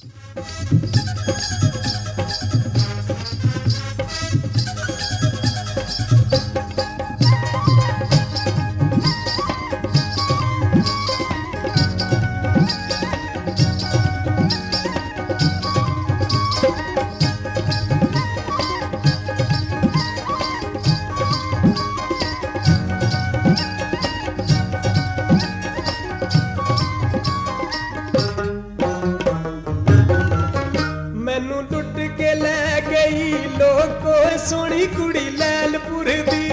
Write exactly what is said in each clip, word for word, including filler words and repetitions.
मैनू लुट के लै गई लोको सोनी कुड़ी लैलपुर दी।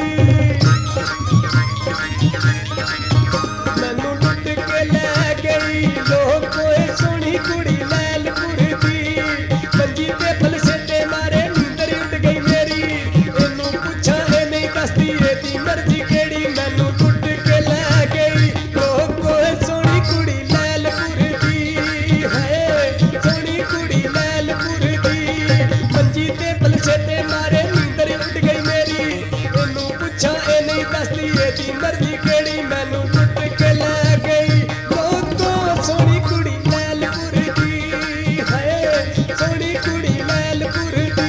मैनू लुट के लै गई लोको सोनी कुड़ी लैलपुर दी। मंजी ते फलसेटे मारे नींदर उड़ गई मेरी, इनू पुछा ए नहीं दसदी एदी मर्जी केड़ी। मैनू लुट के लै गई लोको सोनी कुड़ी लैलपुर दी। है सोनी कुड़ी लैलपुर दी। मंजी ते फलसेटे मारे नींदर उड़ गई मेरी, इनू पुछा ए नहीं दसदी एदी मर्जी केड़ी। मैनू लुट के लै गई लोको सोनी कुड़ी लैलपुर दी। है सोनी कुड़ी लैलपुर दी।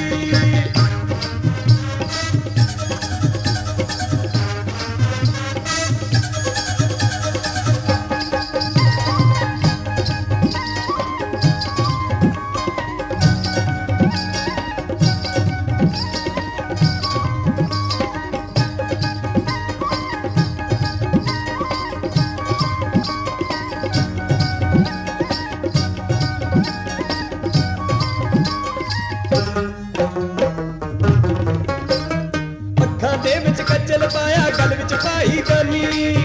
ਅੱਖਾਂ ਦੇ ਵਿੱਚ ਕੱਜਲ ਪਾਇਆ, ਗਲ ਵਿੱਚ ਪਾਈ ਜਾਨੀ।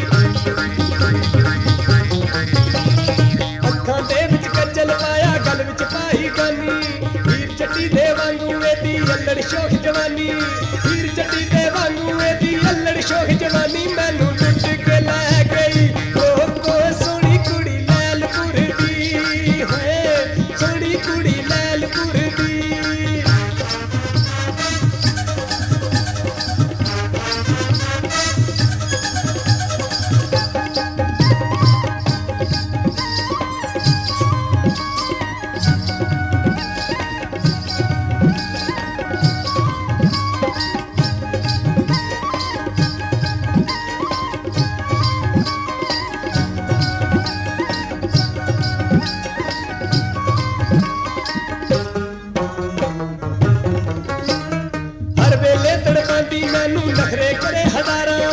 ਅੱਖਾਂ ਦੇ ਵਿੱਚ ਕੱਜਲ ਪਾਇਆ, ਗਲ ਵਿੱਚ ਪਾਈ ਜਾਨੀ। ਹੀਰ ਚੱਟੀ ਦੇ ਵਾਂਗੂ ਇਹਦੀ ਅੱਲੜ ਸ਼ੋਖ ਜਵਾਨੀ। ਹੀਰ ਚੱਟੀ ਦੇ ਵਾਂਗੂ ਇਹਦੀ ਅੱਲੜ ਸ਼ੋਖ ਜਵਾਨੀ। ਮੈਨੂੰ ਲੁੱਟ ਕੇ ਲੈ ਗਈ ਲੋਕੋ ਸੋਹਣੀ ਕੁੜੀ ਲੈਲਪੁਰ ਦੀ। ਹੈ ਸੋਹਣੀ ਕੁੜੀ ਲੈਲਪੁਰ ਦੀ। हर वेले तड़पांदी मैनू नखरे करे हजारां।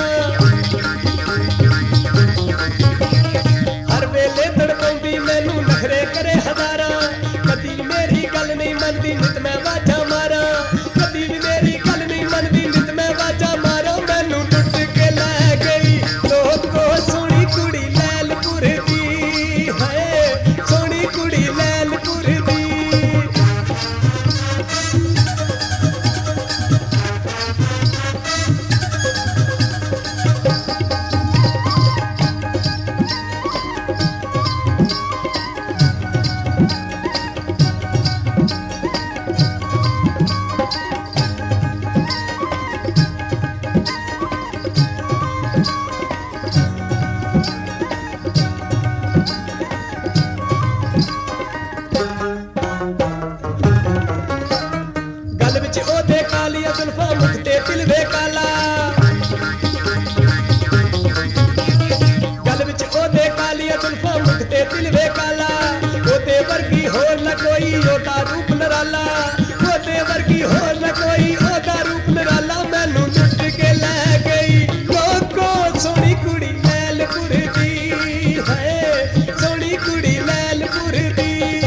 हर वेले तड़पांदी मैनू नखरे करे हजारां। कदी मेरी गल नहीं मनदी नित मैं वाजा मारा। कदी भी मेरी गल नहीं मनदी नित मैं वाजा मारा। मैनू लुट के लै गई लोको सोहनी कुड़ी लैलपुर दी। है सोहनी कुड़ी लैलपुर दी। गल विच ओदे कालिया जुल्फां मुख ते तिलवे काला। गल विच ओदे कालिया जुल्फां मुख ते तिलवे काला। ओदे वर्गी होर न कोई ओदा रूप नराला। ओदे वर्गी होर न कोई ओदा रूप नराला। मैनू लुट के लै गई लोको सोहनी कुड़ी लैलपुर दी। है सोहनी कुड़ी लैलपुर दी।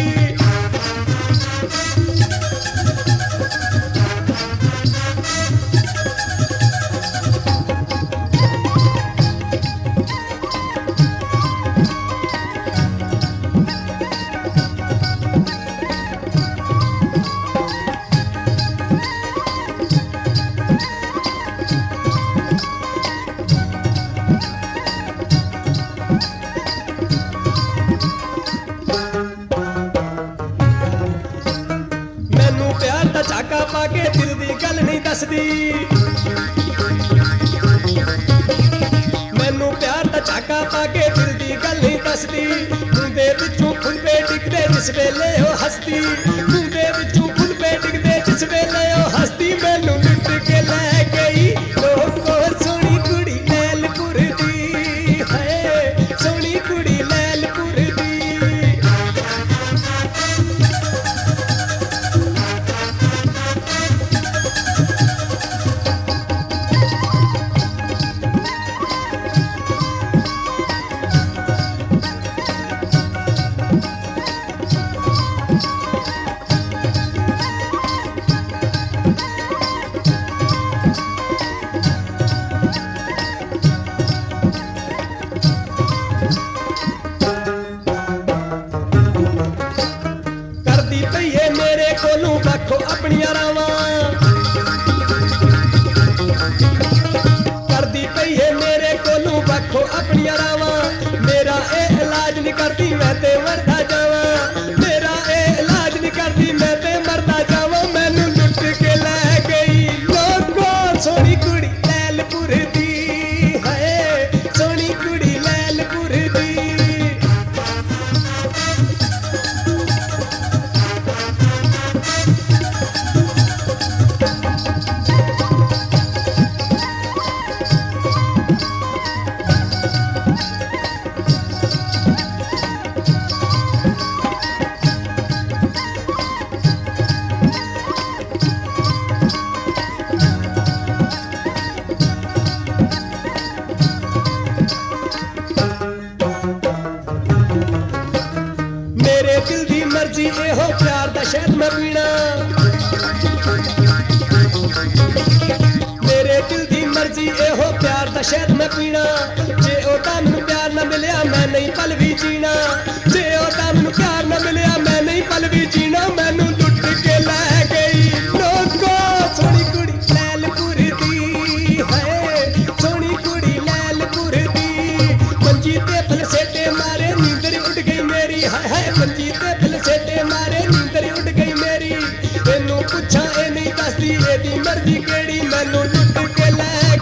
मैनू प्यार दा झाका पाके दिल दी गल नहीं दसदी। मैनू प्यार दा झाका पाके दिल दी गल नहीं दसदी। मुंदे विचों खुंबे डिगदे जिस वेले ओ हस्ती मूंह दे विचों फुल पे डिगदे जिस वेले ओ हस्ती मैनू लुट के लै गई लोको सोहनी कुड़ी लैलपुर दी है सोहनी कुड़ी लैलपुर दी रखो अपनिया रावां करदी पई है मेरे कोलों रखो अपनिया रावां मेरा ए इलाज नहीं करती मैं ते मरदा जावां मेरा ए इलाज नहीं करती मैं ते मरदा जावां मैनू लुट के लै गई लोको सोहनी कुड़ी लैलपुर दी है सोहनी कुड़ी लैलपुर दी दिल दी मर्जी एहो प्यार दा शहद मैं पीना मेरे दिल दी मर्जी एहो प्यार दा शहद मैं पीना जे ओदा मैनू प्यार ना मिलिया मैं नहीं पल भी जीना जे ओदा मैनू प्यार ना मिलिया मैं नहीं पल भी जीना मैनू लुट के लै गई लोको सोहनी कुड़ी लैलपुर दी है सोहनी कुड़ी लैलपुर दी मंजी ते फलसेटे मारे नींदर उड़ गई मेरी हाय हाय मंजी ते फलसेटे मारे नींदर उड़ गई मेरी तेनू पुछा ए नहीं दसदी एदी मर्जी केड़ी मैनू लुट के लै